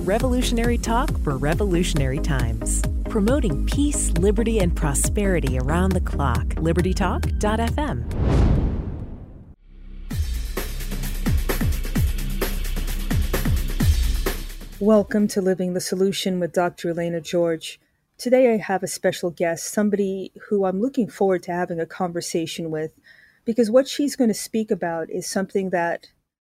Revolutionary talk for revolutionary times. Promoting peace, liberty, and prosperity around the clock. LibertyTalk.fm. Welcome to Living the Solution with Dr. Elena George. Today I have a special guest, somebody who I'm looking forward to having a conversation with, because what she's going to speak about is something that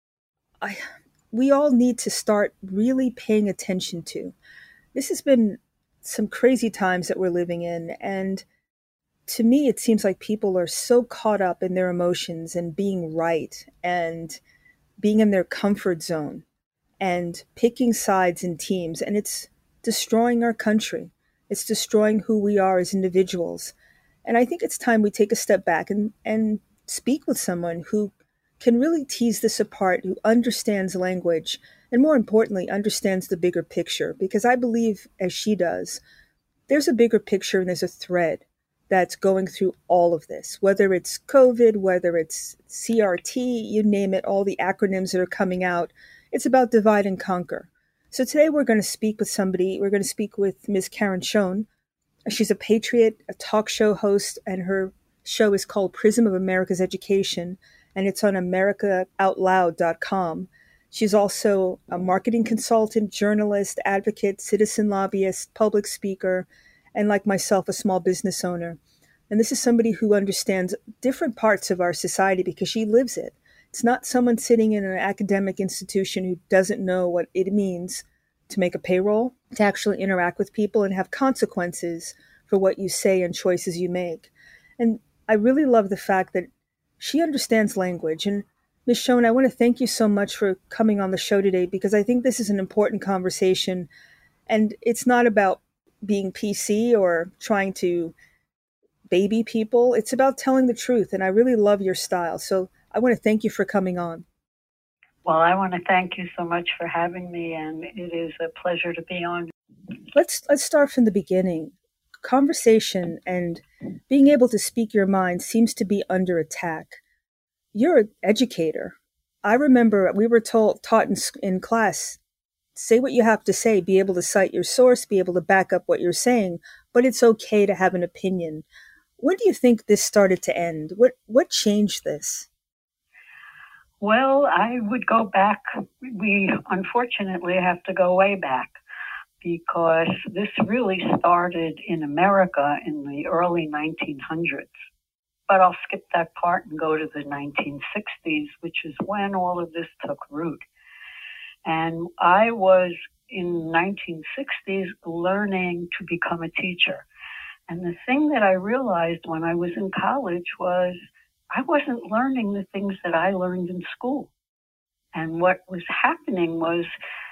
we all need to start really paying attention to. This has been some crazy times that we're living in, and to me it seems like people are so caught up in their emotions and being right and being in their comfort zone and picking sides in teams, and it's destroying our country. It's destroying who we are as individuals. And I think it's time we take a step back and speak with someone who can really tease this apart, who understands language, and more importantly, understands the bigger picture. Because I believe, as she does, there's a bigger picture and there's a thread that's going through all of this, whether it's COVID, whether it's CRT, you name it, all the acronyms that are coming out. It's about divide and conquer. So today we're going to speak with somebody. We're going to speak with Ms. Karen Schoen. She's a patriot, a talk show host, and her show is called Prism of America's Education, and it's on americaoutloud.com. She's also a marketing consultant, journalist, advocate, citizen lobbyist, public speaker, and like myself, a small business owner. And this is somebody who understands different parts of our society because she lives it. It's not someone sitting in an academic institution who doesn't know what it means to make a payroll, to actually interact with people and have consequences for what you say and choices you make. And I really love the fact that she understands language. And Ms. Schoen, I want to thank you so much for coming on the show today, because I think this is an important conversation. And it's not about being PC or trying to baby people. It's about telling the truth. And I really love your style. So I want to thank you for coming on. Well, I want to thank you so much for having me, and it is a pleasure to be on. Let's start from the beginning. Conversation and being able to speak your mind seems to be under attack. You're an educator. I remember we were taught in class, say what you have to say, be able to cite your source, be able to back up what you're saying, but it's okay to have an opinion. When do you think this started to end? What changed this? Well, I would go back. We unfortunately have to go way back, because this really started in America in the early 1900s. But I'll skip that part and go to the 1960s, which is when all of this took root. And I was in 1960s learning to become a teacher. And the thing that I realized when I was in college was I wasn't learning the things that I learned in school. And what was happening was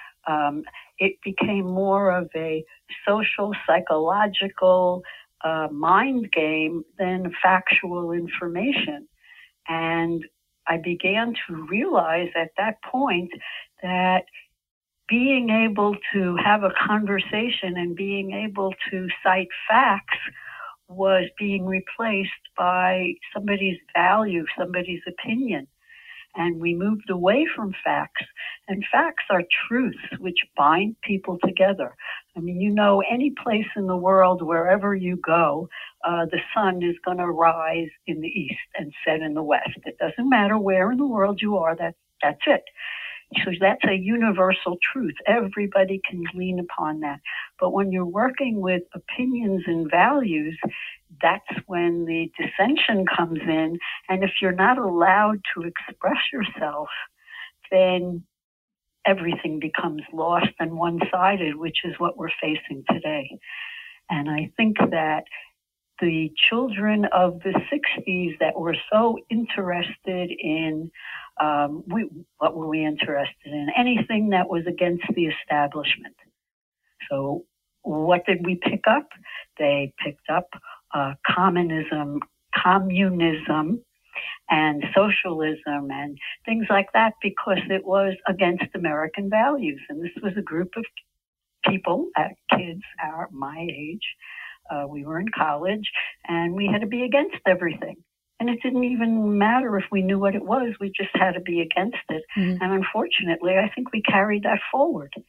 it became more of a social, psychological mind game than factual information. And I began to realize at that point that being able to have a conversation and being able to cite facts was being replaced by somebody's value, somebody's opinion. And we moved away from facts. And facts are truths which bind people together. I mean, you know, any place in the world, wherever you go, the sun is going to rise in the east and set in the west. It doesn't matter where in the world you are, that's it. So that's a universal truth. Everybody can glean upon that. But when you're working with opinions and values, that's when the dissension comes in. And if you're not allowed to express yourself, then everything becomes lost and one-sided, which is what we're facing today. And I think that the children of the 60s that were so interested in, what were we interested in? Anything that was against the establishment. So what did we pick up? They picked up communism, and socialism and things like that, because it was against American values. And this was a group of people, kids my age. We were in college, and we had to be against everything. And it didn't even matter if we knew what it was. We just had to be against it. Mm-hmm. And unfortunately, I think we carried that forward.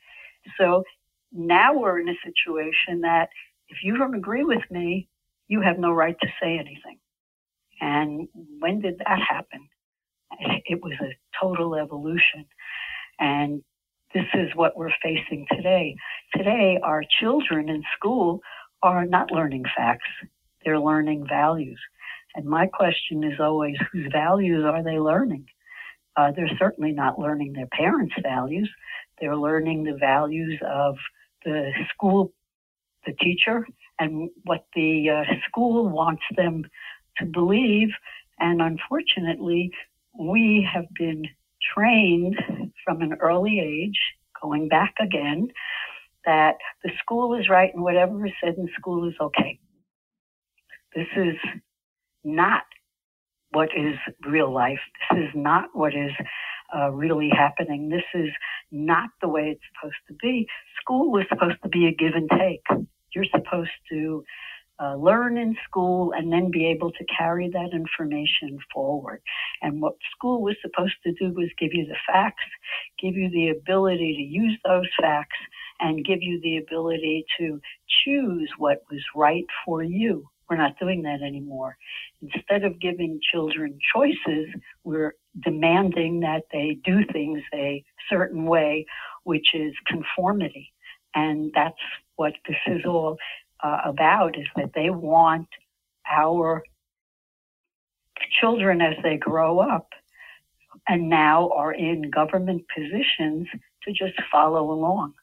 So now we're in a situation that if you don't agree with me, you have no right to say anything. And when did that happen? It was a total evolution. And this is what we're facing today. Today, our children in school are not learning facts. They're learning values. And my question is always, whose values are they learning? They're certainly not learning their parents' values. They're learning the values of the school, the teacher, and what the school wants them to believe. And unfortunately, we have been trained from an early age, going back again, that the school is right and whatever is said in school is okay. This is not what is real life. This is not what is really happening. This is not the way it's supposed to be. School is supposed to be a give and take. You're supposed to learn in school and then be able to carry that information forward. And what school was supposed to do was give you the facts, give you the ability to use those facts, and give you the ability to choose what was right for you. We're not doing that anymore. Instead of giving children choices, we're demanding that they do things a certain way, which is conformity. And that's what this is all about, is that they want our children, as they grow up and now are in government positions, to just follow along.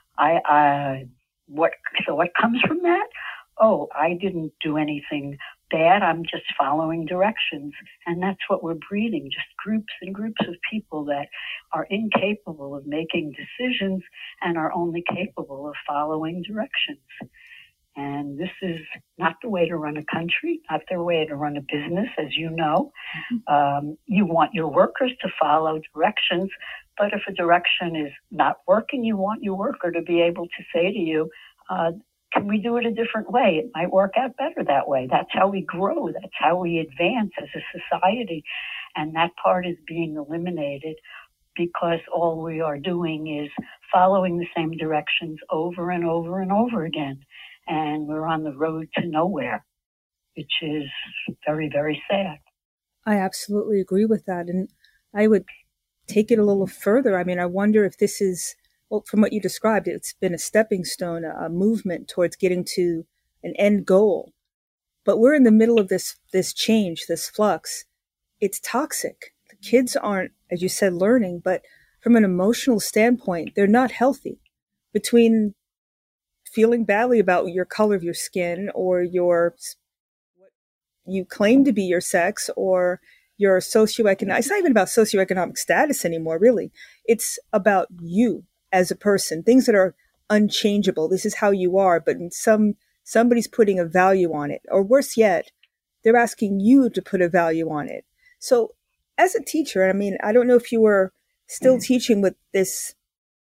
What comes from that? Oh, I didn't do anything bad. I'm just following directions. And that's what we're breeding, just groups and groups of people that are incapable of making decisions and are only capable of following directions. And this is not the way to run a country, not the way to run a business, as you know. You want your workers to follow directions, but if a direction is not working, you want your worker to be able to say to you, can we do it a different way? It might work out better that way. That's how we grow. That's how we advance as a society. And that part is being eliminated because all we are doing is following the same directions over and over and over again. And we're on the road to nowhere, which is very, very sad. I absolutely agree with that. And I would take it a little further. I mean, I wonder if this is, well, from what you described, it's been a stepping stone, a movement towards getting to an end goal. But we're in the middle of this change, this flux. It's toxic. The kids aren't, as you said, learning, but from an emotional standpoint, they're not healthy. Between feeling badly about your color of your skin or what you claim to be your sex or your socioeconomic, it's not even about socioeconomic status anymore, really. It's about you as a person, things that are unchangeable. This is how you are, but somebody's putting a value on it. Or worse yet, they're asking you to put a value on it. So as a teacher, I mean, I don't know if you were still teaching with this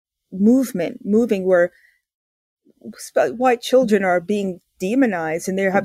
moving where white children are being demonized and they have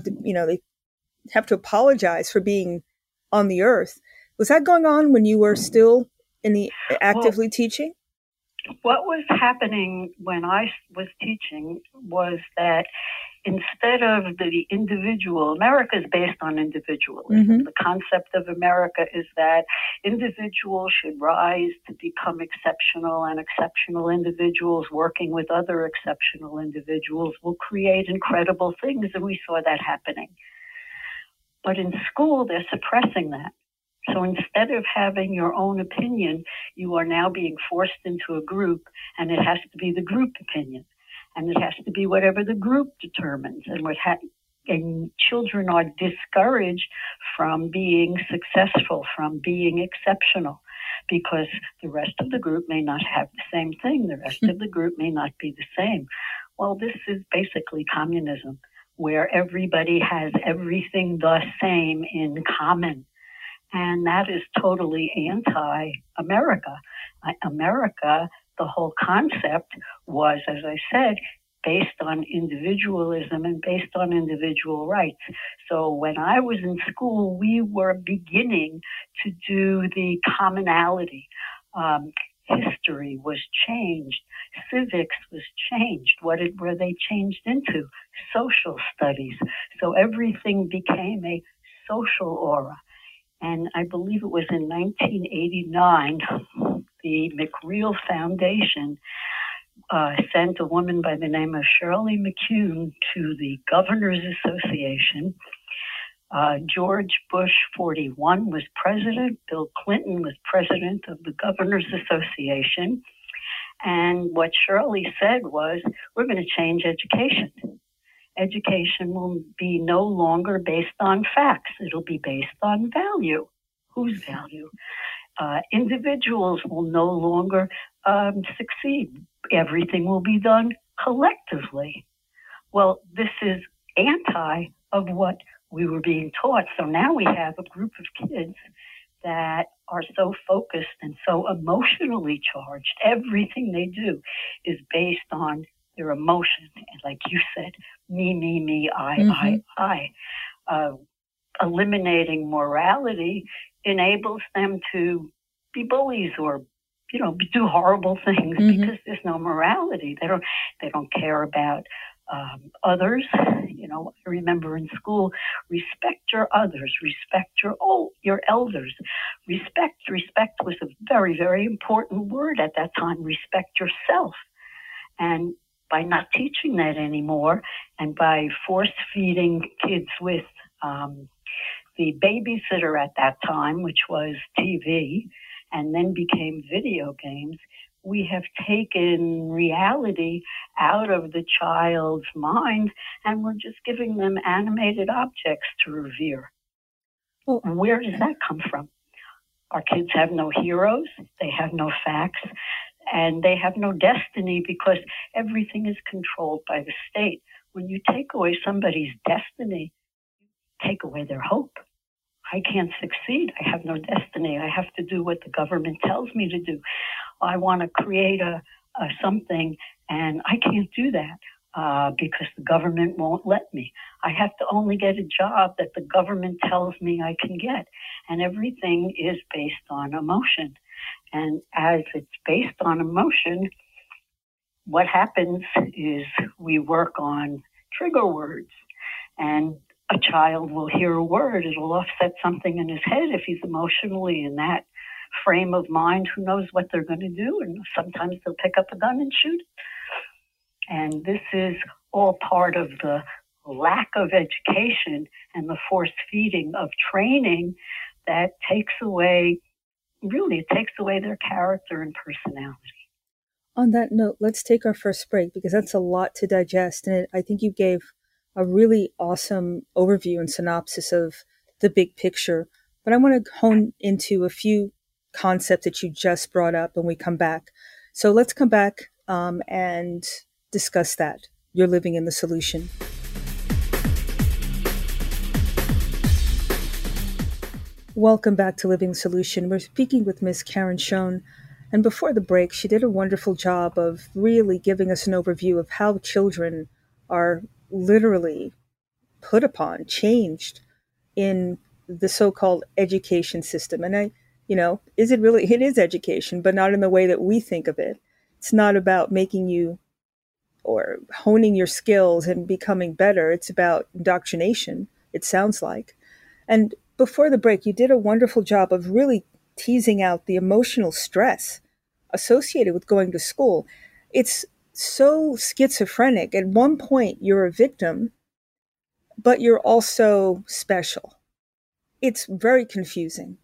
to apologize for being on the earth. Was that going on when you were still actively teaching? What was happening when I was teaching was that instead of the individual, America is based on individualism. Mm-hmm. The concept of America is that individuals should rise to become exceptional, and exceptional individuals working with other exceptional individuals will create incredible things, and we saw that happening. But in school, they're suppressing that. So instead of having your own opinion, you are now being forced into a group, and it has to be the group opinion. And it has to be whatever the group determines. And children are discouraged from being successful, from being exceptional, because the rest of the group may not have the same thing. The rest of the group may not be the same. Well, this is basically communism, where everybody has everything the same in common. And that is totally anti-America. America, the whole concept was, as I said, based on individualism and based on individual rights. So when I was in school, we were beginning to do the commonality. history was changed, civics was changed. What were they changed into? Social studies. So everything became a social aura. And I believe it was in 1989, the McReel Foundation sent a woman by the name of Shirley McCune to the Governors Association. George Bush 41 was president. Bill Clinton was president of the Governors Association. And what Shirley said was, we're going to change education. Education will be no longer based on facts. It'll be based on value. Whose value? Individuals will no longer succeed. Everything will be done collectively. Well, this is anti of what we were being taught. So now we have a group of kids that are so focused and so emotionally charged. Everything they do is based on their emotion. And like you said, me, I. Eliminating morality enables them to be bullies or, do horrible things because there's no morality. They don't care about others. I remember in school, respect your others, respect your elders. Respect was a very, very important word at that time. Respect yourself. And by not teaching that anymore, and by force feeding kids with the babysitter at that time, which was TV, and then became video games, we have taken reality out of the child's mind, and we're just giving them animated objects to revere. Well, where does that come from? Our kids have no heroes, they have no facts, and they have no destiny because everything is controlled by the state. When you take away somebody's destiny, you take away their hope. I can't succeed. I have no destiny. I have to do what the government tells me to do. I want to create a something, and I can't do that because the government won't let me. I have to only get a job that the government tells me I can get. And everything is based on emotion. And as it's based on emotion, what happens is we work on trigger words. And a child will hear a word. It'll offset something in his head if he's emotionally in that frame of mind. Who knows what they're going to do? And sometimes they'll pick up a gun and shoot. And this is all part of the lack of education and the force feeding of training that takes away their character and personality. On that note, let's take our first break because that's a lot to digest. And I think you gave a really awesome overview and synopsis of the big picture. But I want to hone into a few concepts that you just brought up when we come back. So let's come back and discuss that. You're living in the solution. Welcome back to Living the Solution. We're speaking with Ms. Karen Schoen. And before the break, she did a wonderful job of really giving us an overview of how children are literally put upon, changed in the so-called education system. And is it really? It is education, but not in the way that we think of it. It's not about making you or honing your skills and becoming better. It's about indoctrination, it sounds like. And before the break, you did a wonderful job of really teasing out the emotional stress associated with going to school. It's so schizophrenic. At one point, you're a victim, but you're also special. It's very confusing.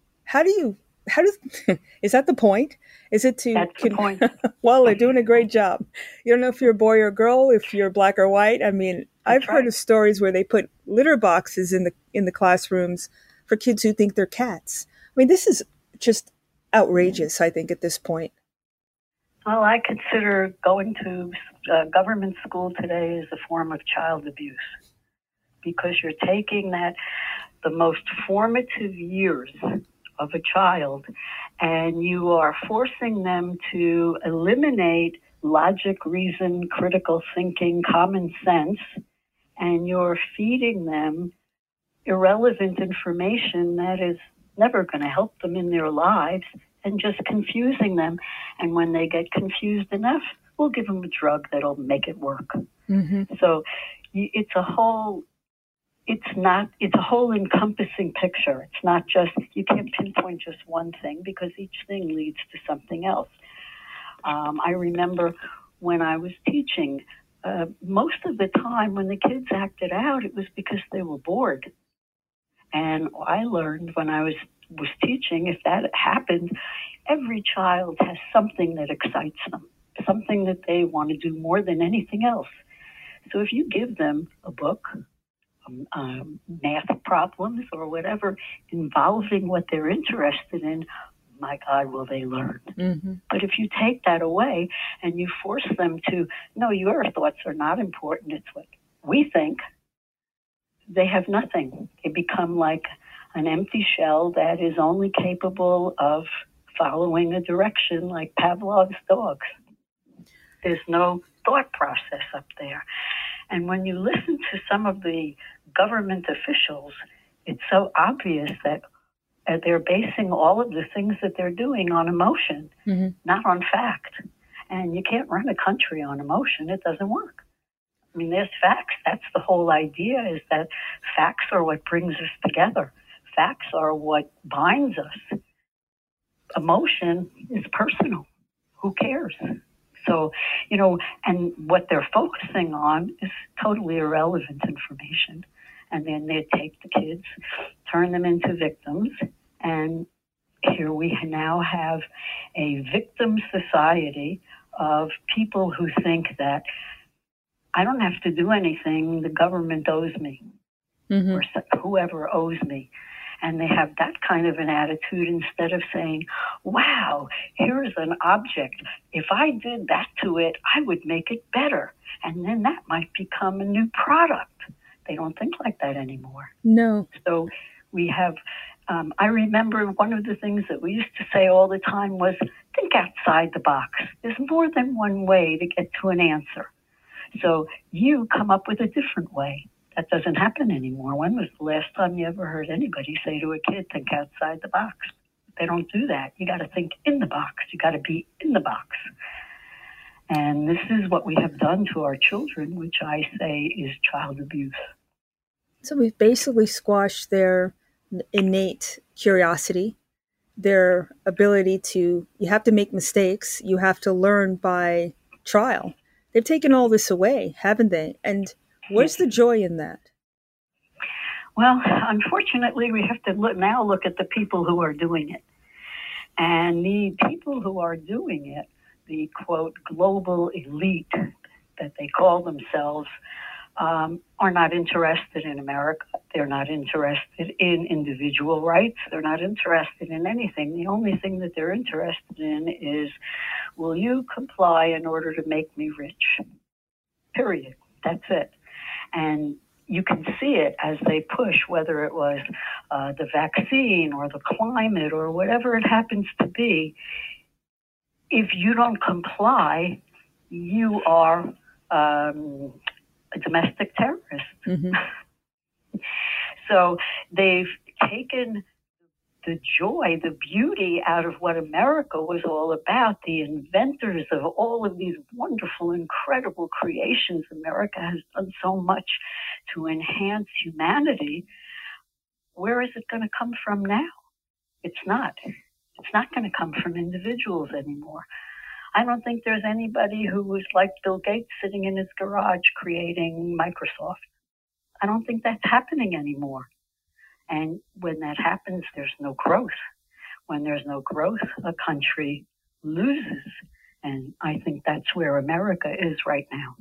Is that the point? Is it to... That's the point. Well, they're doing a great job. You don't know if you're a boy or a girl, if you're black or white. I mean, I've heard of stories where they put litter boxes in the classrooms for kids who think they're cats. I mean, this is just outrageous, I think, at this point. Well, I consider going to government school today as a form of child abuse because you're taking the most formative years of a child and you are forcing them to eliminate logic, reason, critical thinking, common sense, and you're feeding them irrelevant information that is never going to help them in their lives and just confusing them. And when they get confused enough, we'll give them a drug that'll make it work. Mm-hmm. So it's a whole encompassing picture. It's not just, you can't pinpoint just one thing because each thing leads to something else. I remember when I was teaching, most of the time when the kids acted out, it was because they were bored. And I learned when I was teaching, if that happened, every child has something that excites them, something that they want to do more than anything else. So if you give them a book, math problems or whatever involving what they're interested in, my God, will they learn. Mm-hmm. But if you take that away and you force them to, no, your thoughts are not important, it's what we think, they have nothing. They become like an empty shell that is only capable of following a direction like Pavlov's dogs. There's no thought process up there. And when you listen to some of the government officials, it's so obvious that they're basing all of the things that they're doing on emotion, Mm-hmm. not on fact. And you can't run a country on emotion. It doesn't work. I mean, there's facts. That's the whole idea, is that facts are what brings us together. Facts are what binds us. Emotion is personal. Who cares? So, and what they're focusing on is totally irrelevant information. And then they take the kids, turn them into victims, and here we now have a victim society of people who think that I don't have to do anything, the government owes me, Mm-hmm. or whoever owes me. And they have that kind of an attitude instead of saying, wow, here's an object. If I did that to it, I would make it better. And then that might become a new product. They don't think like that anymore. No. So we have, I remember one of the things that we used to say all the time was, think outside the box. There's more than one way to get to an answer. So you come up with a different way. That doesn't happen anymore. When was the last time you ever heard anybody say to a kid, think outside the box? They don't do that. You got to think in the box. You got to be in the box. And this is what we have done to our children, which I say is child abuse. So we've basically squashed their innate curiosity, their ability to, you have to make mistakes, you have to learn by trial. They've taken all this away, haven't they? And where's the joy in that? Well, unfortunately, we have to look at the people who are doing it. And the people who are doing it, the, quote, global elite that they call themselves, are not interested in America. They're not interested in individual rights. They're not interested in anything. The only thing that they're interested in is, will you comply in order to make me rich? Period. That's it. And you can see it as they push, whether it was the vaccine or the climate or whatever it happens to be. If you don't comply, you are a domestic terrorist. Mm-hmm. So they've taken the joy, the beauty out of what America was all about, the inventors of all of these wonderful, incredible creations. America has done so much to enhance humanity. Where is it going to come from now? It's not. It's not going to come from individuals anymore. I don't think there's anybody who was like Bill Gates sitting in his garage creating Microsoft. I don't think that's happening anymore. And when that happens, there's no growth. When there's no growth, a country loses. And I think that's where America is right now.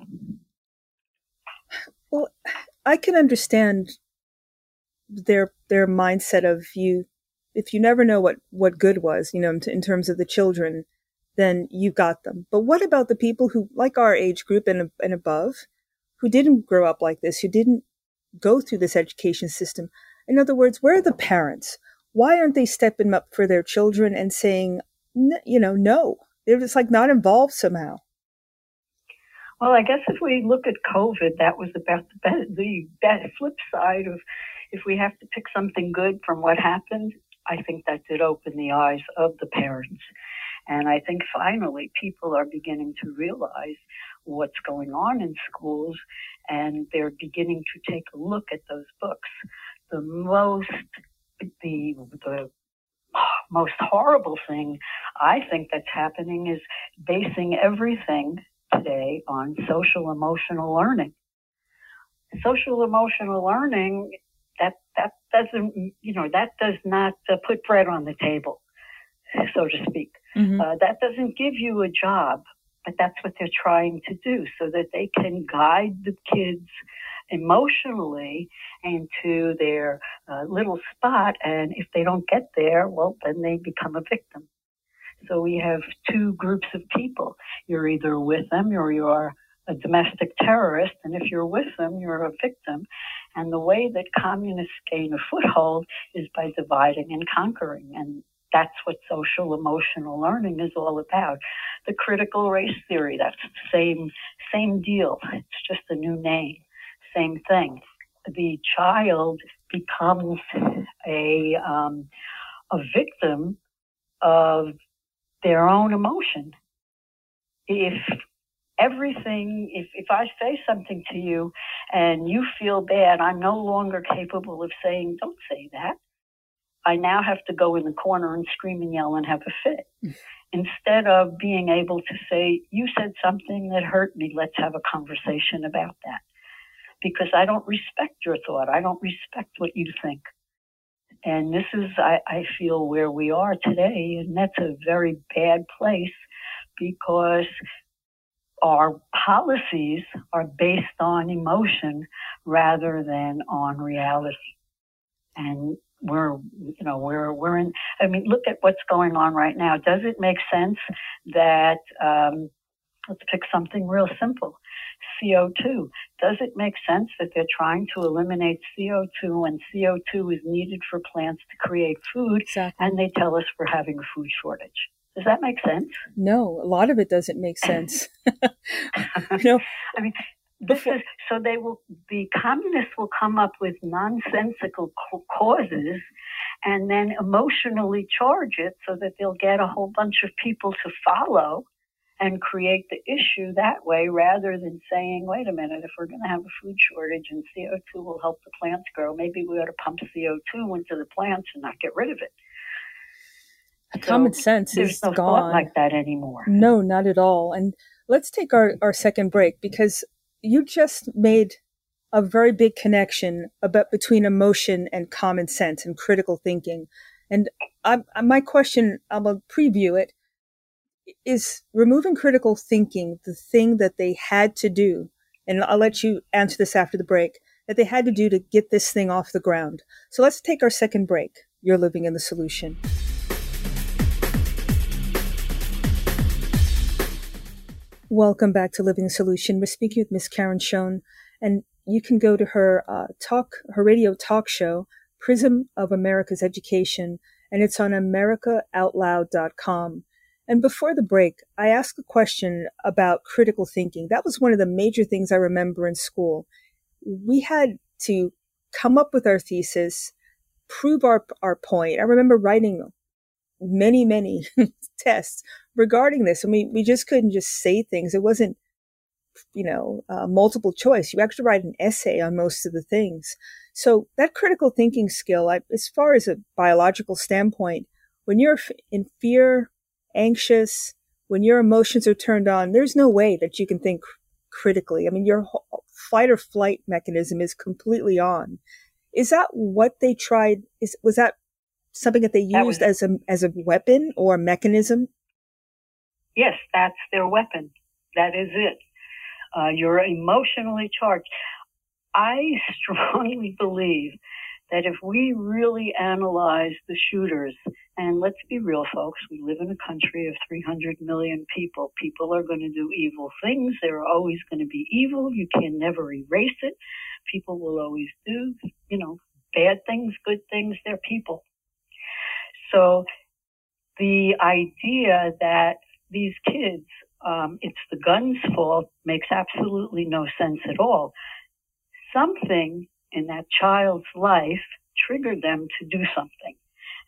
Well, I can understand their mindset of you. If you never know what good was, in terms of the children, then you got them. But what about the people who, like our age group and above, who didn't grow up like this, who didn't go through this education system? In other words, where are the parents? Why aren't they stepping up for their children and saying, no? They're just like not involved somehow. Well, I guess if we look at COVID, that was about the flip side of, if we have to pick something good from what happened, I think that did open the eyes of the parents. And I think finally people are beginning to realize what's going on in schools, and they're beginning to take a look at those books. The most horrible thing I think that's happening is basing everything today on social emotional learning. Social emotional learning, that doesn't, that does not put bread on the table, so to speak. Mm-hmm. That doesn't give you a job, but that's what they're trying to do so that they can guide the kids emotionally into their little spot. And if they don't get there, well, then they become a victim. So we have two groups of people. You're either with them or you're a domestic terrorist. And if you're with them, you're a victim. And the way that communists gain a foothold is by dividing and conquering. And that's what social emotional learning is all about. The critical race theory, that's the same deal. It's just a new name. Same thing. The child becomes a victim of their own emotion. If I say something to you and you feel bad, I'm no longer capable of saying, don't say that. I now have to go in the corner and scream and yell and have a fit. Instead of being able to say, you said something that hurt me, let's have a conversation about that. Because I don't respect your thought. I don't respect what you think. And this is, I feel, where we are today. And that's a very bad place because our policies are based on emotion rather than on reality. And we're in, look at what's going on right now. Does it make sense that, let's pick something real simple, CO2. Does it make sense that they're trying to eliminate CO2 when CO2 is needed for plants to create food, exactly, and they tell us we're having a food shortage? Does that make sense? No, a lot of it doesn't make sense. The communists will come up with nonsensical causes and then emotionally charge it so that they'll get a whole bunch of people to follow and create the issue that way, rather than saying, wait a minute, if we're going to have a food shortage and CO2 will help the plants grow, maybe we ought to pump CO2 into the plants and not get rid of it. Common sense is gone. There's no thought like that anymore. No, not at all. And let's take our second break, because you just made a very big connection between emotion and common sense and critical thinking. And my question, I'm going to preview it, is removing critical thinking the thing that they had to do? And I'll let you answer this after the break, that they had to do to get this thing off the ground. So let's take our second break. You're living in the solution. Welcome back to Living the Solution. We're speaking with Miss Karen Schoen, and you can go to her radio talk show, Prism of America's Education, and it's on AmericaOutloud.com. And before the break, I asked a question about critical thinking. That was one of the major things I remember in school. We had to come up with our thesis, prove our point. I remember writing many tests regarding this, and we just couldn't just say things. It wasn't, multiple choice. You actually write an essay on most of the things. So that critical thinking skill, as far as a biological standpoint, when you're in fear, anxious, when your emotions are turned on, there's no way that you can think critically. I mean, your fight or flight mechanism is completely on. Is that what they tried? Was that something that they used as a weapon or a mechanism? Yes, that's their weapon. That is it. You're emotionally charged. I strongly believe that if we really analyze the shooters, and let's be real, folks, we live in a country of 300 million people. People are going to do evil things. They're always going to be evil. You can never erase it. People will always do, bad things, good things. They're people. So the idea that these kids, it's the gun's fault, makes absolutely no sense at all. Something in that child's life triggered them to do something.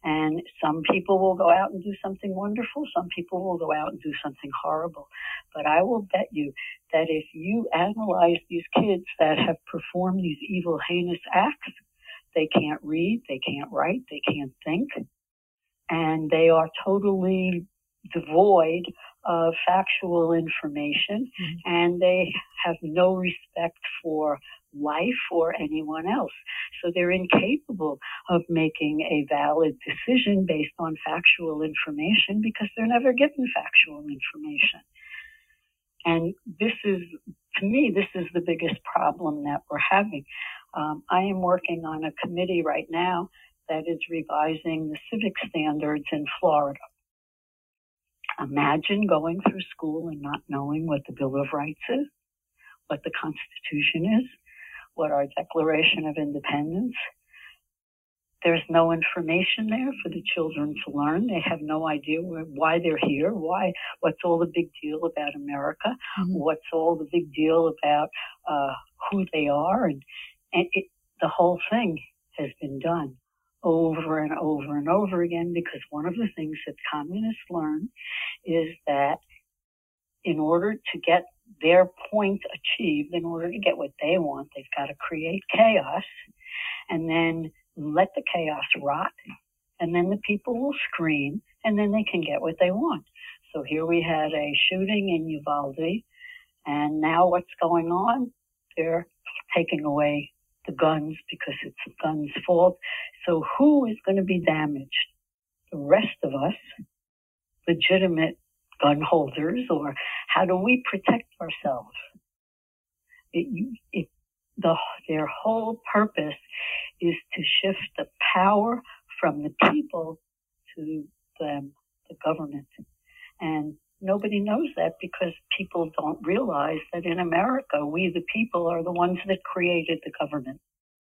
And some people will go out and do something wonderful. Some people will go out and do something horrible. But I will bet you that if you analyze these kids that have performed these evil, heinous acts, they can't read, they can't write, they can't think, and they are totally devoid of factual information, and they have no respect for life or anyone else. So they're incapable of making a valid decision based on factual information because they're never given factual information. And this is, to me, this is the biggest problem that we're having. I am working on a committee right now that is revising the civic standards in Florida. Imagine going through school and not knowing what the Bill of Rights is, what the Constitution is, what our Declaration of Independence. There's no information there for the children to learn. They have no idea why they're here, what's all the big deal about America, what's all the big deal about who they are. And the whole thing has been done over and over and over again, because one of the things that communists learn is that in order to get their point achieved, in order to get what they want, they've got to create chaos and then let the chaos rot, and then the people will scream, and then they can get what they want. So here we had a shooting in Uvalde, and now what's going on? They're taking away the guns because it's the guns' fault. So who is going to be damaged? The rest of us, legitimate gun holders, or how do we protect ourselves? Their whole purpose is to shift the power from the people to the government. And nobody knows that because people don't realize that in America, we the people are the ones that created the government.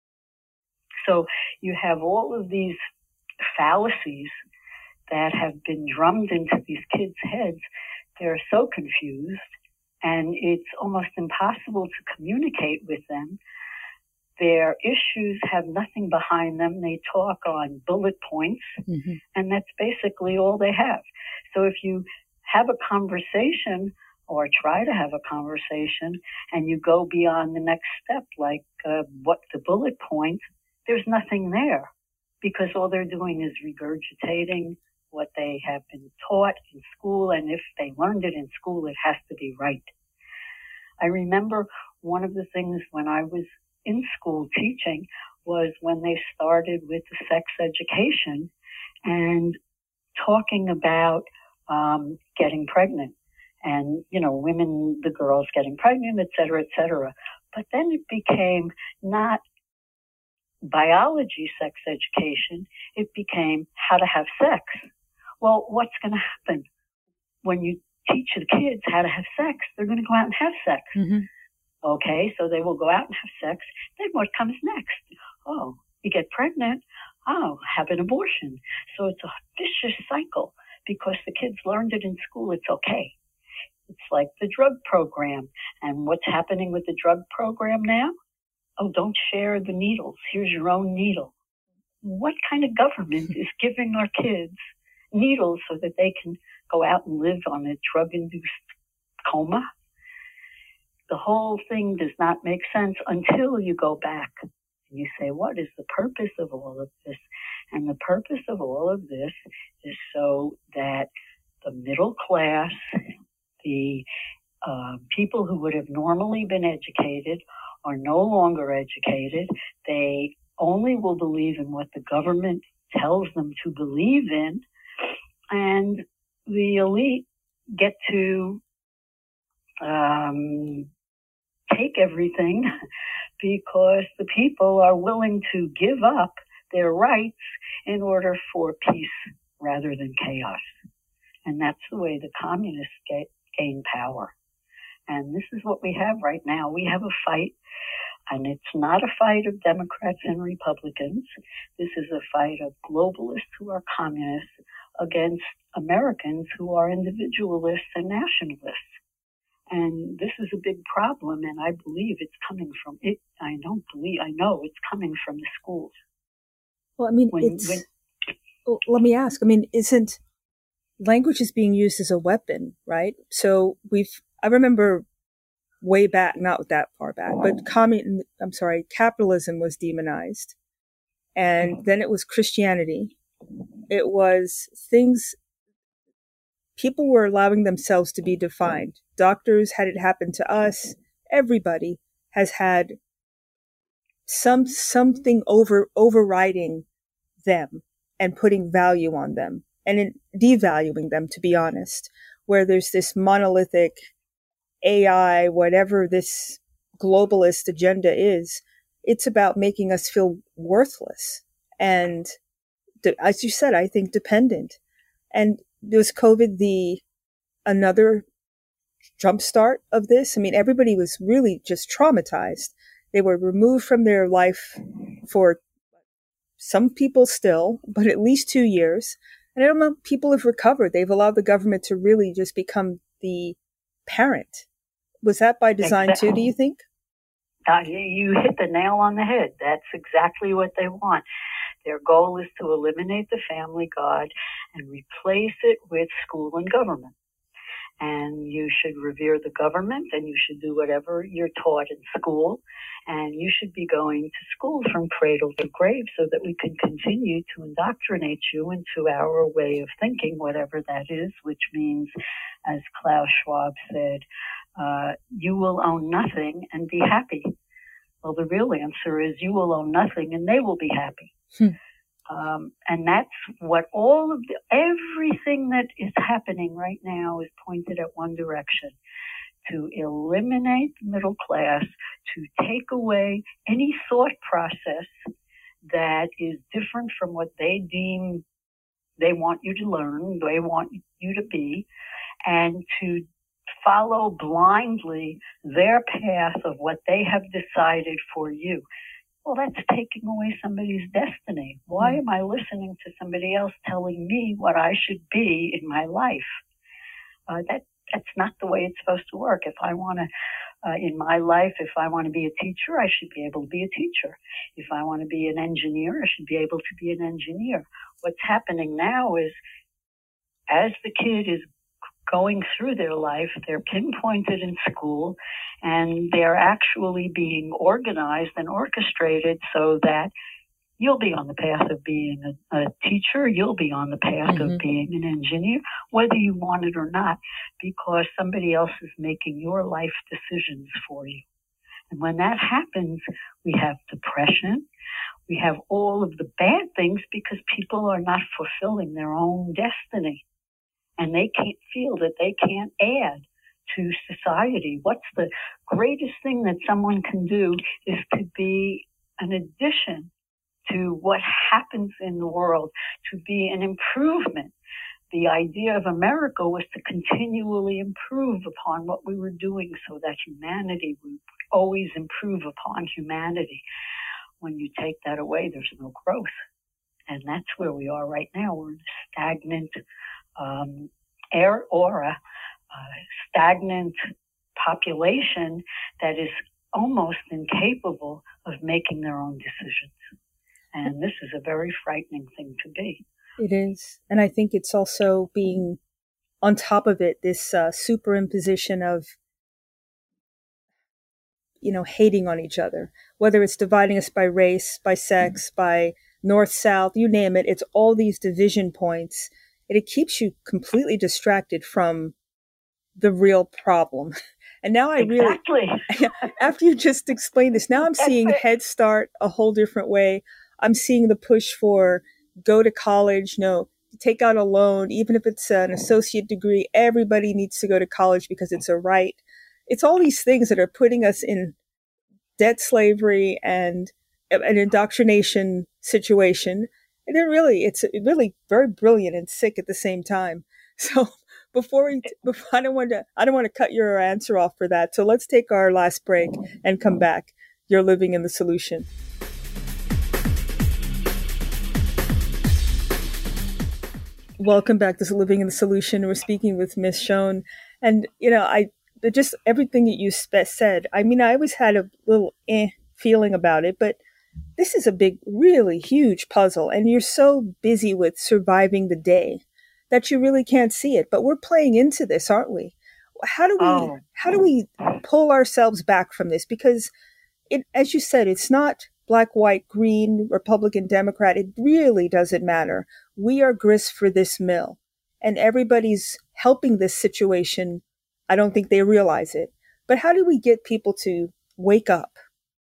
So you have all of these fallacies that have been drummed into these kids' heads. They're so confused, and it's almost impossible to communicate with them. Their issues have nothing behind them. They talk on bullet points, and that's basically all they have. So if you have a conversation or try to have a conversation and you go beyond the next step, like what the bullet point, there's nothing there, because all they're doing is regurgitating what they have been taught in school, and if they learned it in school, it has to be right. I remember one of the things when I was in school teaching was when they started with the sex education and talking about getting pregnant and, women, the girls getting pregnant, et cetera, et cetera. But then it became not biology sex education. It became how to have sex. Well, what's going to happen when you teach the kids how to have sex? They're going to go out and have sex. Okay, so they will go out and have sex. Then what comes next? Oh, you get pregnant. Oh, have an abortion. So it's a vicious cycle because the kids learned it in school. It's okay. It's like the drug program. And what's happening with the drug program now? Oh, don't share the needles. Here's your own needle. What kind of government is giving our kids needles so that they can go out and live on a drug-induced coma? The whole thing does not make sense until you go back and you say, what is the purpose of all of this? And the purpose of all of this is so that the middle class, the people who would have normally been educated are no longer educated. They only will believe in what the government tells them to believe in. And the elite get to take everything because the people are willing to give up their rights in order for peace rather than chaos. And that's the way the communists gain power. And this is what we have right now. We have a fight, and it's not a fight of Democrats and Republicans. This is a fight of globalists who are communists against Americans who are individualists and nationalists. And this is a big problem, and I believe it's coming from it. I know it's coming from the schools. Well, I mean, Well, let me ask. I mean, isn't language is being used as a weapon, right? So I remember way back, not that far back, but capitalism was demonized. And then it was Christianity. It was things, people were allowing themselves to be defined. Doctors had it happen to us. Everybody has had something overriding them and putting value on them and devaluing them, to be honest, where there's this monolithic AI, whatever this globalist agenda is, it's about making us feel worthless. And as you said, I think dependent. And was COVID another jumpstart of this? I mean, everybody was really just traumatized. They were removed from their life for some people still, but at least 2 years. And I don't know, people have recovered. They've allowed the government to really just become the parent. Was that by design too, do you think? You hit the nail on the head. That's exactly what they want. Their goal is to eliminate the family god and replace it with school and government. And you should revere the government, and you should do whatever you're taught in school. And you should be going to school from cradle to grave so that we can continue to indoctrinate you into our way of thinking, whatever that is, which means, as Klaus Schwab said, you will own nothing and be happy. Well, the real answer is you will own nothing and they will be happy. And that's what everything that is happening right now is pointed at one direction: to eliminate the middle class, to take away any thought process that is different from what they deem they want you to learn, they want you to be, and to follow blindly their path of what they have decided for you. Well, that's taking away somebody's destiny. Why am I listening to somebody else telling me what I should be in my life? That's not the way it's supposed to work. If I want to, in my life, if I want to be a teacher, I should be able to be a teacher. If I want to be an engineer, I should be able to be an engineer. What's happening now is, as the kid is going through their life, they're pinpointed in school, and they're actually being organized and orchestrated so that you'll be on the path of being a teacher, you'll be on the path of being an engineer, whether you want it or not, because somebody else is making your life decisions for you. And when that happens, we have depression, we have all of the bad things because people are not fulfilling their own destiny. And they can't feel that they can't add to society. What's the greatest thing that someone can do is to be an addition to what happens in the world, to be an improvement. The idea of America was to continually improve upon what we were doing so that humanity would always improve upon humanity. When you take that away, there's no growth. And that's where we are right now. We're in a stagnant stagnant population that is almost incapable of making their own decisions. And this is a very frightening thing to be. It is. And I think it's also being on top of it, this superimposition of, hating on each other, whether it's dividing us by race, by sex, by north, south, you name it. It's all these division points. And it keeps you completely distracted from the real problem. And now after you just explained this, now I'm seeing Head Start a whole different way. I'm seeing the push for go to college, take out a loan, even if it's an associate degree. Everybody needs to go to college because it's a right. It's all these things that are putting us in debt slavery and an indoctrination situation. And it's really very brilliant and sick at the same time. So I don't want to cut your answer off for that. So let's take our last break and come back. You're living in the solution. Welcome back to Living in the Solution. We're speaking with Miss Schoen. And, just everything that you said, I mean, I always had a little feeling about it, but this is a big, really huge puzzle, and you're so busy with surviving the day that you really can't see it. But we're playing into this, aren't we? How do we pull ourselves back from this? Because it, as you said, it's not black, white, green, Republican, Democrat. It really doesn't matter. We are grist for this mill, and everybody's helping this situation. I don't think they realize it. But how do we get people to wake up?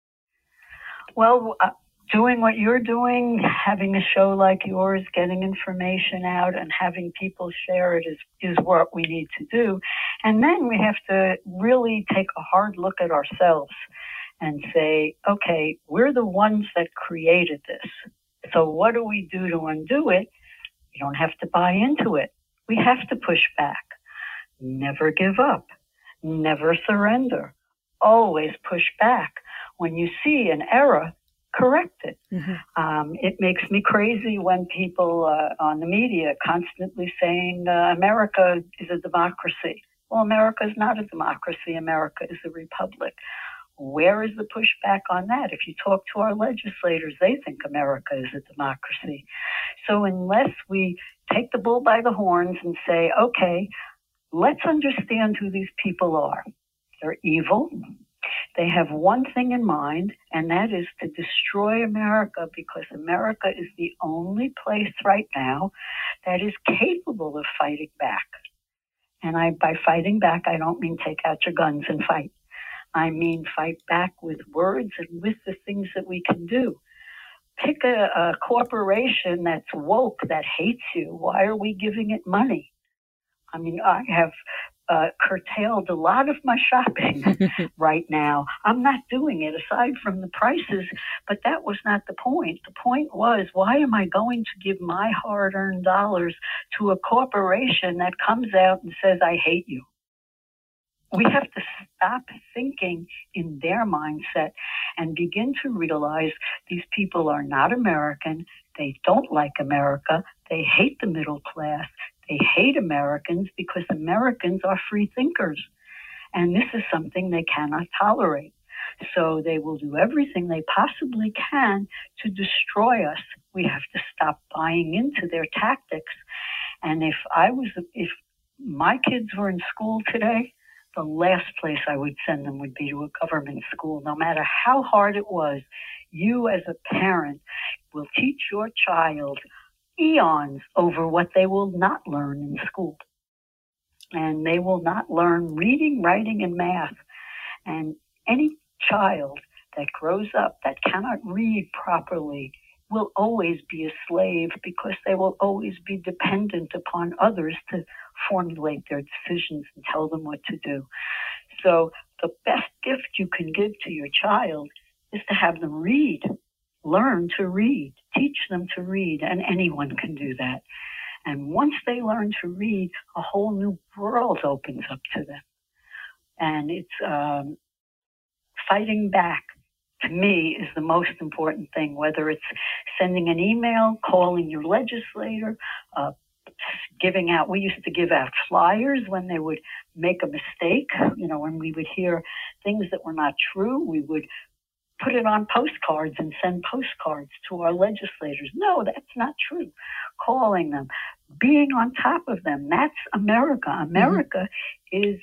Well, doing what you're doing, having a show like yours, getting information out and having people share it is what we need to do. And then we have to really take a hard look at ourselves and say, okay, we're the ones that created this. So what do we do to undo it? We don't have to buy into it. We have to push back. Never give up. Never surrender. Always push back. When you see an error, correct it. Mm-hmm. It makes me crazy when people on the media constantly saying America is a democracy. Well, America is not a democracy. America is a republic. Where is the pushback on that? If you talk to our legislators, they think America is a democracy. So unless we take the bull by the horns and say, okay, let's understand who these people are. They're evil. They have one thing in mind, and that is to destroy America, because America is the only place right now that is capable of fighting back. And by fighting back, I don't mean take out your guns and fight. I mean fight back with words and with the things that we can do. Pick a corporation that's woke, that hates you. Why are we giving it money? I mean, I have curtailed a lot of my shopping right now. I'm not doing it aside from the prices, but that was not the point. The point was, why am I going to give my hard-earned dollars to a corporation that comes out and says, I hate you? We have to stop thinking in their mindset and begin to realize these people are not American. They don't like America. They hate the middle class. They hate Americans because Americans are free thinkers. And this is something they cannot tolerate. So they will do everything they possibly can to destroy us. We have to stop buying into their tactics. And if my kids were in school today, the last place I would send them would be to a government school. No matter how hard it was, you as a parent will teach your child eons over what they will not learn in school. And they will not learn reading, writing, and math. And any child that grows up that cannot read properly will always be a slave, because they will always be dependent upon others to formulate their decisions and tell them what to do. So the best gift you can give to your child is to have them read, learn to read, teach them to read, and anyone can do that. And once they learn to read, a whole new world opens up to them. And it's fighting back, to me, is the most important thing, whether it's sending an email, calling your legislator, giving out. We used to give out flyers when they would make a mistake. When we would hear things that were not true, we would put it on postcards and send postcards to our legislators. No, that's not true. Calling them, being on top of them. That's America. America is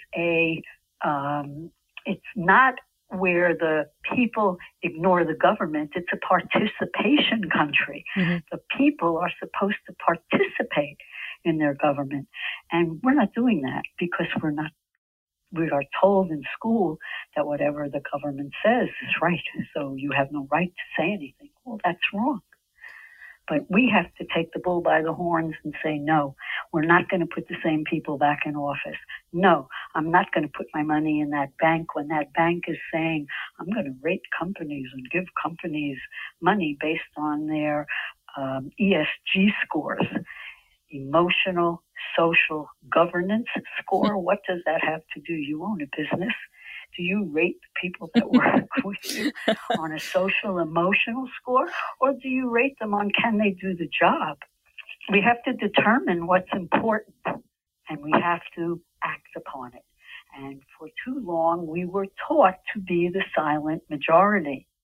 it's not where the people ignore the government. It's a participation country. Mm-hmm. The people are supposed to participate in their government. And we're not doing that because we are told in school that whatever the government says is right. So you have no right to say anything. Well, that's wrong. But we have to take the bull by the horns and say, no, we're not going to put the same people back in office. No, I'm not going to put my money in that bank when that bank is saying, I'm going to rate companies and give companies money based on their ESG scores. Emotional, social governance score. What does that have to do? You own a business. Do you rate the people that work with you on a social, emotional score? Or do you rate them on can they do the job? We have to determine what's important, and we have to act upon it. And for too long, we were taught to be the silent majority.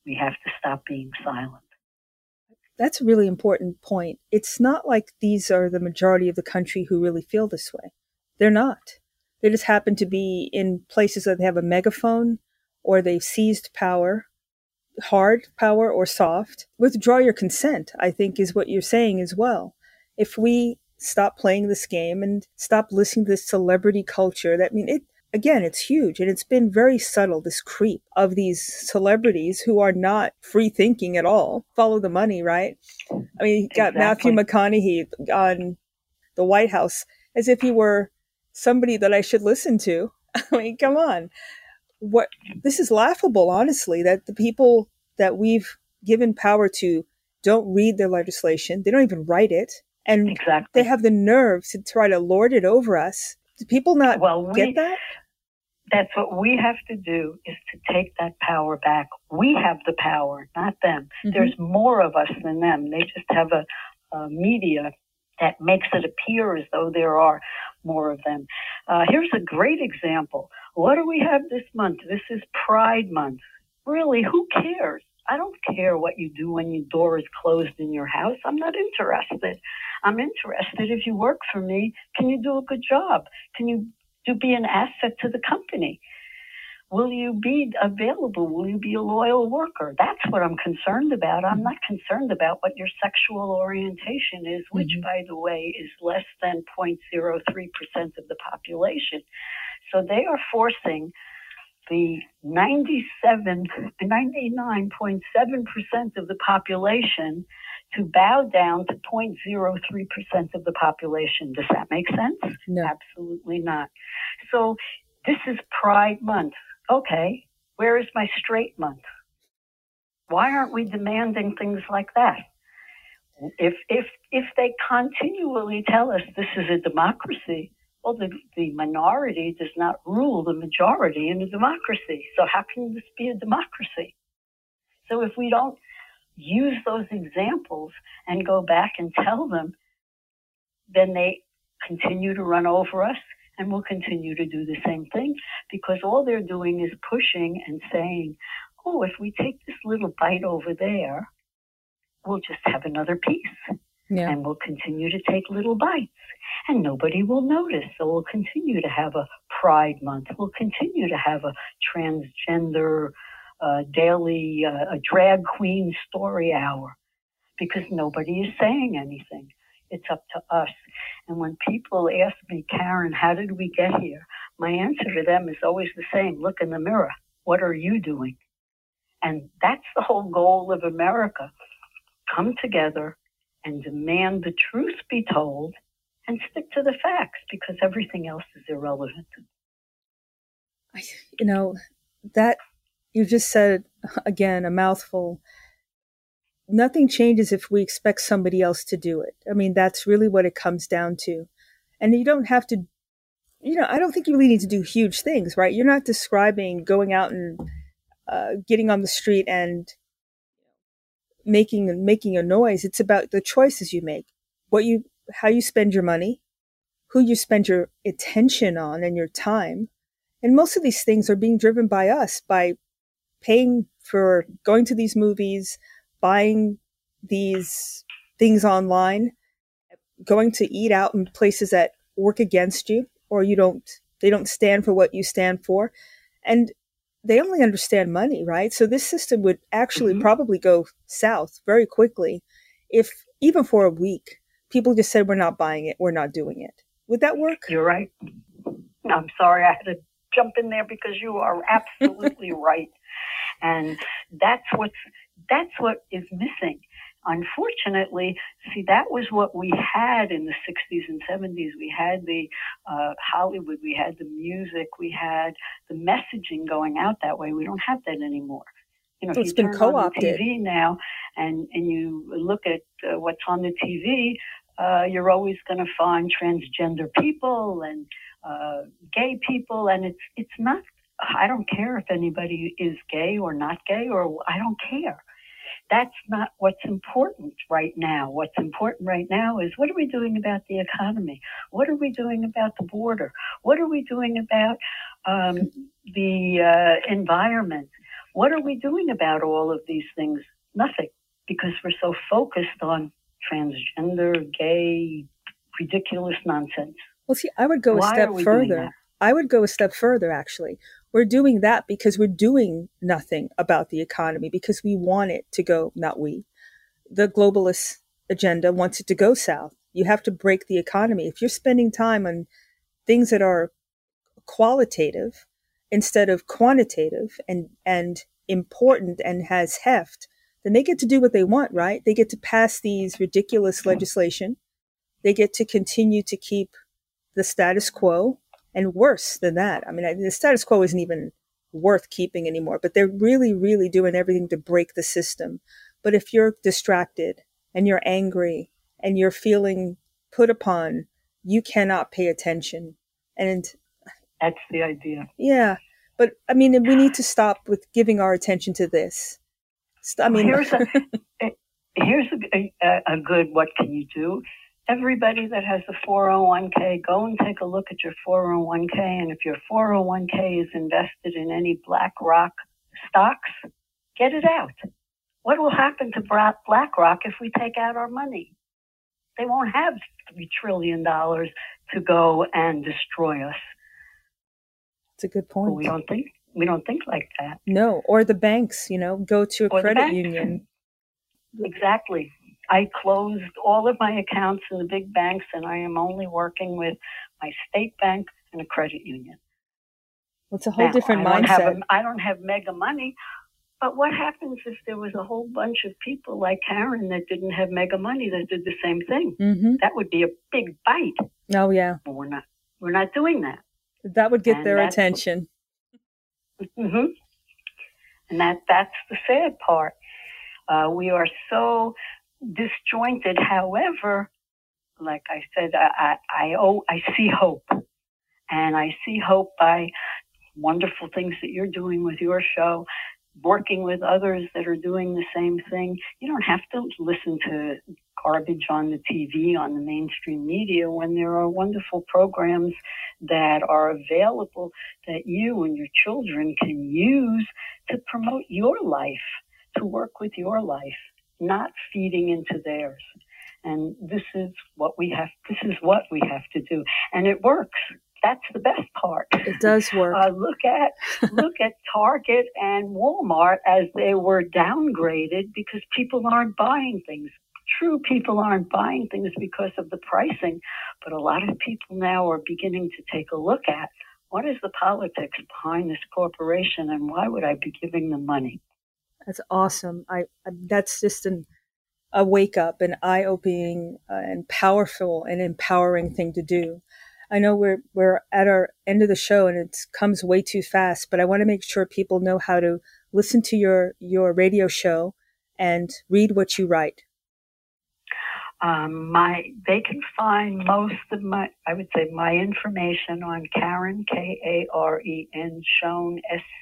We have to stop being silent. That's a really important point. It's not like these are the majority of the country who really feel this way. They're not. They just happen to be in places that they have a megaphone, or they've seized power, hard power or soft. Withdraw your consent, I think, is what you're saying as well. If we stop playing this game and stop listening to this celebrity culture, it's huge. And it's been very subtle, this creep of these celebrities who are not free thinking at all. Follow the money, right? I mean, you got Matthew McConaughey on the White House as if he were somebody that I should listen to. I mean, come on. This is laughable, honestly, that the people that we've given power to don't read their legislation. They don't even write it. And they have the nerve to try to lord it over us. Do people not get that? That's what we have to do, is to take that power back. We have the power, not them. Mm-hmm. There's more of us than them. They just have a media that makes it appear as though there are more of them. Here's a great example. What do we have this month? This is Pride Month. Really, who cares? I don't care what you do when your door is closed in your house. I'm not interested. I'm interested if you work for me, can you do a good job? Can you be an asset to the company? Will you be available? Will you be a loyal worker? That's what I'm concerned about. I'm not concerned about what your sexual orientation is, which, by the way, is less than 0.03% of the population. So they are forcing the 99.7% of the population to bow down to 0.03% of the population. Does that make sense? No. Absolutely not. So this is Pride Month. Okay, where is my straight month? Why aren't we demanding things like that? If they continually tell us this is a democracy, well, the minority does not rule the majority in a democracy. So how can this be a democracy? So if we don't use those examples and go back and tell them, then they continue to run over us, and we'll continue to do the same thing, because all they're doing is pushing and saying, oh, if we take this little bite over there, we'll just have another piece. Yeah. And we'll continue to take little bites, and nobody will notice. So we'll continue to have a Pride Month. We'll continue to have a transgender daily a drag queen story hour, because nobody is saying anything. It's up to us. And when people ask me, Karen, how did we get here? My answer to them is always the same. Look in the mirror. What are you doing? And that's the whole goal of America. Come together and demand the truth be told, and stick to the facts, because everything else is irrelevant. You know, that you just said, again, a mouthful. Nothing changes if we expect somebody else to do it. I mean, that's really what it comes down to. And you don't have to, I don't think you really need to do huge things, right? You're not describing going out and getting on the street and making a noise. It's about the choices you make, how you spend your money, who you spend your attention on and your time. And most of these things are being driven by us, by paying for going to these movies, buying these things online, going to eat out in places that work against you, or they don't stand for what you stand for. And they only understand money, right? So this system would actually probably go south very quickly if, even for a week, people just said, we're not buying it, we're not doing it. Would that work? You're right. I'm sorry, I had to jump in there, because you are absolutely right. And that's what is missing. Unfortunately, see, that was what we had in the 60s and 70s. We had the Hollywood, we had the music, we had the messaging going out that way. We don't have that anymore. If it's you been turn co-opted on the TV now and you look at what's on the TV, you're always going to find transgender people and gay people, and it's not. I don't care if anybody is gay or not gay, or I don't care. That's not what's important right now. What's important right now is, what are we doing about the economy? What are we doing about the border? What are we doing about the environment? what are we doing about all of these things? Nothing, because we're so focused on transgender, gay, ridiculous nonsense. Well, see, I would go a step further. I would go a step further, actually. We're doing that because we're doing nothing about the economy, because we want it to go, not we. The globalist agenda wants it to go south. You have to break the economy. If you're spending time on things that are qualitative instead of quantitative and important and has heft, then they get to do what they want, right? They get to pass these ridiculous legislation. They get to continue to keep the status quo, and worse than that. I mean, the status quo isn't even worth keeping anymore, but they're really, really doing everything to break the system. But if you're distracted and you're angry and you're feeling put upon, you cannot pay attention. And that's the idea. Yeah. But I mean, we need to stop with giving our attention to this. I mean, here's a good, what can you do? Everybody that has a 401k, go and take a look at your 401k. And if your 401k is invested in any BlackRock stocks, get it out. What will happen to BlackRock if we take out our money? They won't have $3 trillion to go and destroy us. It's a good point. But we don't think like that. No, or the banks, go to a credit union. Exactly. I closed all of my accounts in the big banks, and I am only working with my state bank and a credit union. Well, it's a whole different mindset. I don't have mega money, but what happens if there was a whole bunch of people like Karen that didn't have mega money that did the same thing? Mm-hmm. That would be a big bite. Oh, yeah. But we're not doing that. That would get their attention. Mm-hmm. And that's the sad part. We are so disjointed. However, like I said, I see hope, and I see hope by wonderful things that you're doing with your show, working with others that are doing the same thing. You don't have to listen to garbage on the TV, on the mainstream media, when there are wonderful programs that are available that you and your children can use to promote your life, to work with your life, not feeding into theirs. And this is what we have to do. And it works. That's the best part. It does work. Look at Target and Walmart as they were downgraded because people aren't buying things. True, people aren't buying things because of the pricing, but a lot of people now are beginning to take a look at what is the politics behind this corporation and why would I be giving them money? That's awesome. That's just a wake up, an eye-opening and powerful and empowering thing to do. I know we're at our end of the show and it comes way too fast, but I want to make sure people know how to listen to your radio show and read what you write. They can find most of my information on Karen, Karen Schoen,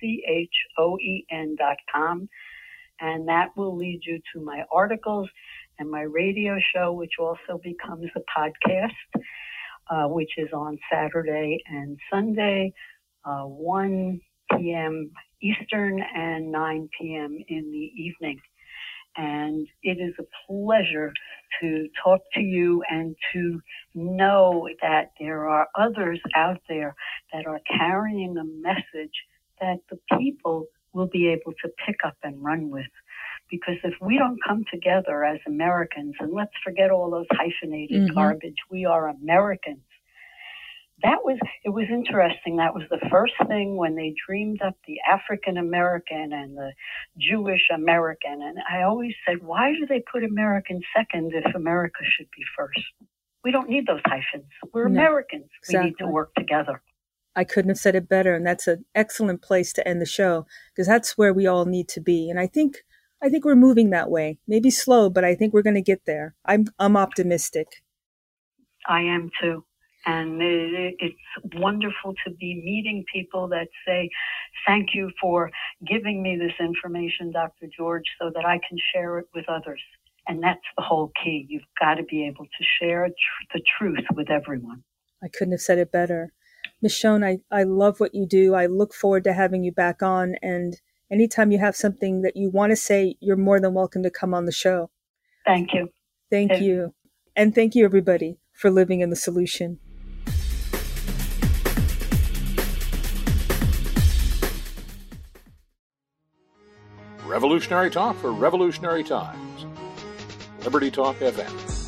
SCHOEN.com. And that will lead you to my articles and my radio show, which also becomes a podcast, which is on Saturday and Sunday, 1 p.m. Eastern and 9 p.m. in the evening. And it is a pleasure to talk to you and to know that there are others out there that are carrying a message that the people will be able to pick up and run with. Because if we don't come together as Americans, and let's forget all those hyphenated garbage, we are Americans. It was interesting. That was the first thing when they dreamed up the African American and the Jewish American. And I always said, why do they put American second if America should be first? We don't need those hyphens. We're Americans. Exactly. We need to work together. I couldn't have said it better. And that's an excellent place to end the show, because that's where we all need to be. And I think we're moving that way. Maybe slow, but I think we're going to get there. I'm optimistic. I am too. And it's wonderful to be meeting people that say, thank you for giving me this information, Dr. George, so that I can share it with others. And that's the whole key. You've got to be able to share the truth with everyone. I couldn't have said it better. Ms. Schoen, I love what you do. I look forward to having you back on and anytime you have something that you want to say, you're more than welcome to come on the show. Thank you. Thank you. And thank you, everybody, for living in the solution. Revolutionary Talk for Revolutionary Times. Liberty Talk FM.